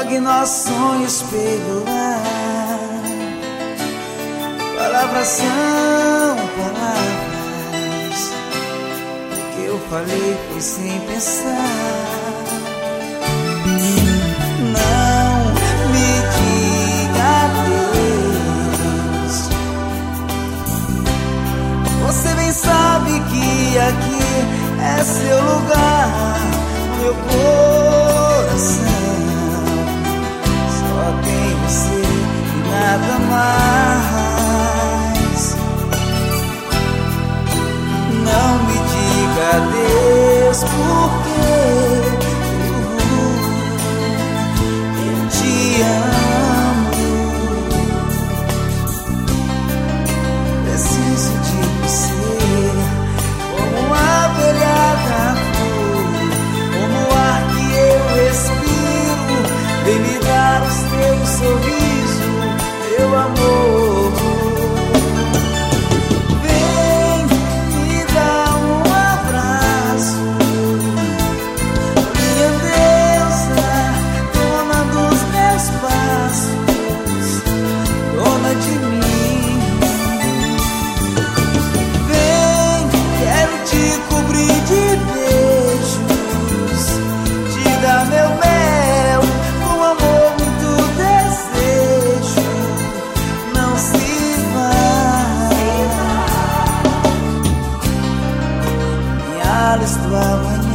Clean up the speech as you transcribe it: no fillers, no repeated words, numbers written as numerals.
Jogue nosso sonho espelho lá. Palavras são palavras. O que eu falei foi sem pensar. Não me diga adeus. Você bem sabe que aqui é seu lugar. No meu coração só tem você e nada mais. Não me diga adeus, porque eu te amo. Preciso de você, como a velhada flor, como o ar que eu respiro. Vem me dar os teus sorrisos, meu amor. Vem me dar um abraço, minha deusa, dona dos meus passos, dona de mim. Vem, quero te cobrir de beijos, te dar meu mel, com amor muito desejo. Não se vá, me alas tua manhã.